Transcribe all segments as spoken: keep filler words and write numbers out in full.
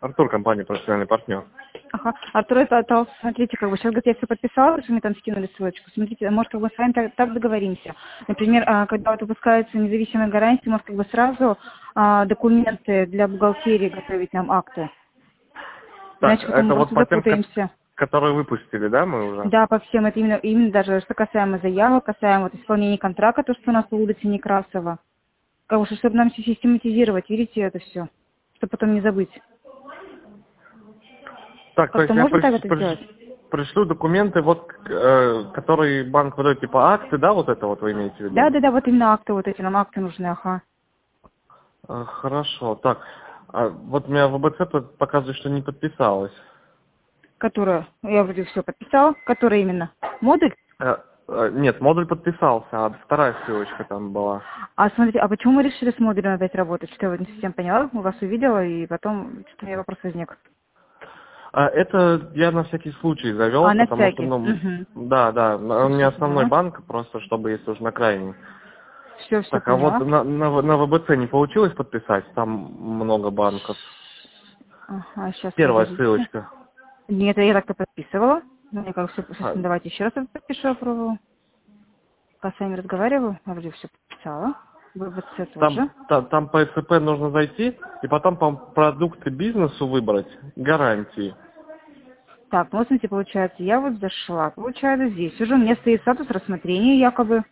Артур, компания «Профессиональный партнер». Ага. Артур, это, это, смотрите, как бы сейчас говорит, я все подписала, что мне там скинули ссылочку. Смотрите, может, как бы с вами так, так договоримся. Например, а, когда вот выпускаются независимые гарантии, может, как бы сразу а, документы для бухгалтерии готовить нам акты. Так, Иначе потом мы это вот просто по тем, ко- запутаемся. которые выпустили, да, мы уже? Да, по всем, это именно, именно даже что касаемо заявок, касаемо вот исполнения контракта, то, что у нас у Удочи Некрасова. Как бы, чтобы нам все систематизировать, видите, это все, чтобы потом не забыть. Так, то Как-то есть я можно так приш- это сделать? приш- пришлю документы, вот, э, которые банк выдает, типа акты, да, вот это вот вы имеете в виду? Да, да, да, вот именно акты вот эти, нам акты нужны, ага. Э, Хорошо, так, а вот у меня в ВБЦ п- показывает, что не подписалась. Которую, я вроде все подписала, которая именно? Модуль? Э, э, Нет, модуль подписался, а вторая ссылочка там была. А смотрите, а почему мы решили с модулем опять работать? Что я вот не совсем поняла, у вас увидела, и потом что-то у меня вопрос возник. А это я на всякий случай завел, А, на потому что, всякий. ну, Угу. да, да, Все, он не все основной поняла. банк, просто чтобы если уж на крайний. Все, все Так, а вот поняла. на, на, В- на ВБЦ не получилось подписать? Там много банков. Ага, сейчас Первая подождите. ссылочка. Нет, я так-то подписывала. Ну, я как все, А, давайте еще раз подпишу, опробую. Пока с вами разговариваю, я вроде все подписала. ВВЦ Там, тоже. та- там по СП нужно зайти, и потом по продукты бизнесу выбрать, гарантии. Так, ну, смотрите, получается, я вот зашла. Получается, здесь уже у меня стоит статус рассмотрения, якобы.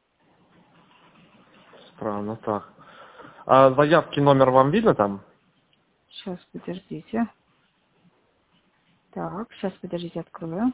Странно, так. А заявки номер вам видно там? Сейчас, подождите. Так, сейчас, подождите, открою.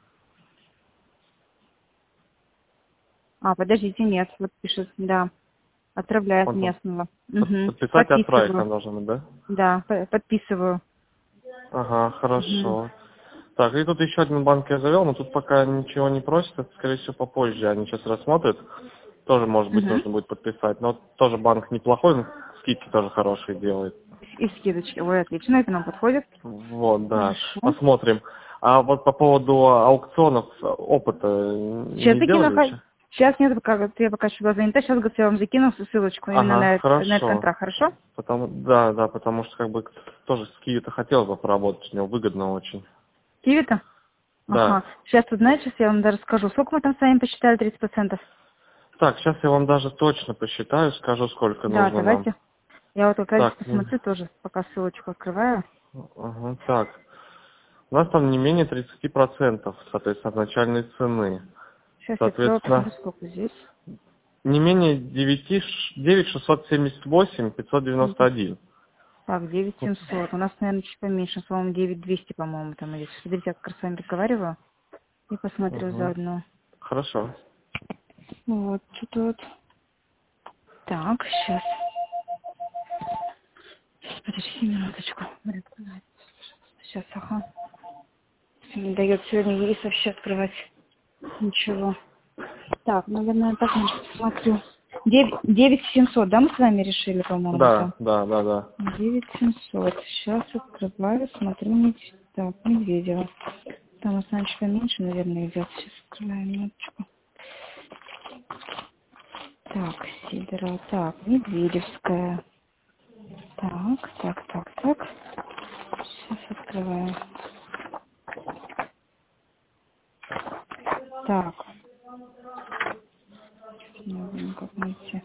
А, подождите, нет, вот пишет, да. Отправляет Он мне там снова. под- Угу. подписать и отправить Подписываю. там должен быть, да? Да, по- подписываю. Ага, Угу. хорошо. Так, и тут еще один банк я завел, но тут пока ничего не просит, это, скорее всего, попозже. Они сейчас рассмотрят. Тоже, может быть, Угу. нужно будет подписать. Но тоже банк неплохой, но скидки тоже хорошие делает. И скидочки. Ой, отлично, это нам подходит. Вот, да. Хорошо. Посмотрим. А вот по поводу аукционов опыта Сейчас не закину, сделали ха- еще? сейчас нет, пока вот я пока что была занята, сейчас говорит, я вам закину ссылочку именно Ага, на, этот- на этот хорошо. контракт, хорошо? Потому, да, да, потому что как бы тоже с Киви-то хотелось бы поработать, у него выгодно очень. Киви-то? Да. Ага. Сейчас тут, знаете, сейчас я вам даже скажу, сколько мы там с вами посчитали, тридцать процентов? Так, сейчас я вам даже точно посчитаю, скажу, сколько Да, нужно нам. давайте. Я вот как раз Так, м, посмотрю тоже, пока ссылочку открываю. ага, так. У нас там не менее тридцати процентов, соответственно, от начальной цены. Сейчас я открою, посмотрю, Соответственно, сколько здесь. не менее девяти девять шестьсот семьдесят восемь пятьсот девяносто один. Так, девять семьсот. У нас, наверное, чуть поменьше, по-моему, девять двести, по-моему, там идет. Смотрите, я как раз с вами разговариваю и посмотрю Угу. заодно. Хорошо. Вот, тут вот. Так, сейчас. Подожди минуточку. Сейчас, ага. Не дает сегодня ей вообще открывать ничего. Так, наверное, так смотрю. девять семьсот, да, мы с вами решили, по-моему, Да, там? да, да, да. девять семьсот. Сейчас открываю, смотрю. не- Так, Медведева. Там у нас раньше поменьше, наверное, идет. Сейчас открываю минуточку. Так, Сидорова. Так, Медведевская. Так, так, так, так. Сейчас открываю. Так. Не знаю, как найти.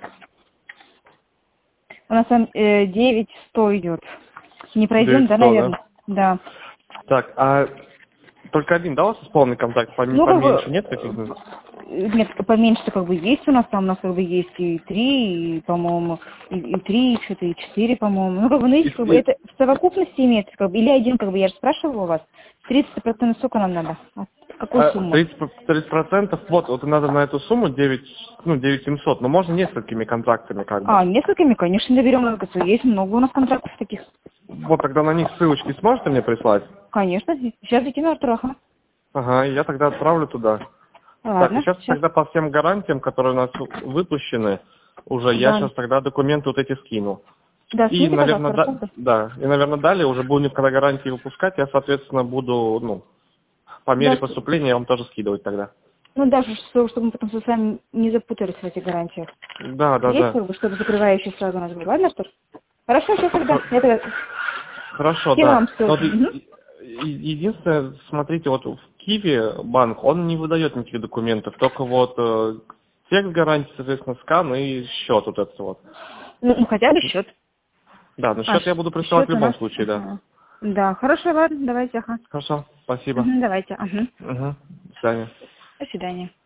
У нас там э, девять сто идет. Не пройдем, девять да, сто, да? наверное? Да. Так, а только один, да, у вас полный контакт? Пом- Ну, как Поменьше нет бы, каких-то? э, нет, поменьше как бы есть у нас, там у нас как бы есть и три, и, по-моему, и, и три, и что-то, и четыре, по-моему. Ну, как бы, ну, И- если, как бы, и- это в совокупности имеется, как бы, или один, как бы, я же спрашивала у вас, тридцать процентов сколько нам надо? А какую а, сумму? тридцать тридцать процентов, вот, вот надо на эту сумму девять, ну, девять семьсот, но можно несколькими контрактами как бы. А, несколькими, конечно, наберем, как говорится, есть много у нас контрактов таких. Вот тогда на них ссылочки сможете мне прислать? Конечно, сейчас закину Артураха. Ага, и я тогда отправлю туда. Так, и Ладно, сейчас сейчас. тогда по всем гарантиям, которые у нас выпущены, уже я Да. сейчас тогда документы вот эти скину. Да, И, снимите, наверное, пожалуйста, да, расходы. да, и, наверное, далее уже будем, когда гарантии выпускать, я, соответственно, буду, ну, по мере Да, что- поступления я вам тоже скидывать тогда. ну даже, что- чтобы мы потом с вами не запутались в этих гарантиях. Да, да, Есть, да. как бы, чтобы закрывающий сразу нас был. Ладно, что ж? Хорошо, сейчас тогда. Я тогда Хорошо, Я да. вам Но вот ссылку. и- Мгм. и- единственное, смотрите, вот в Киви банк, он не выдает никаких документов, только вот э, текст гарантии, соответственно, скан и счет вот этот вот. Ну, ну, хотя бы счет. Да, но А, счет я ш- буду присылать в счет у любом нас. случае, да. Ага. Да, хорошо, ладно, давайте, ага. Хорошо, спасибо. Мгм, давайте, ага. Угу. До свидания. До свидания.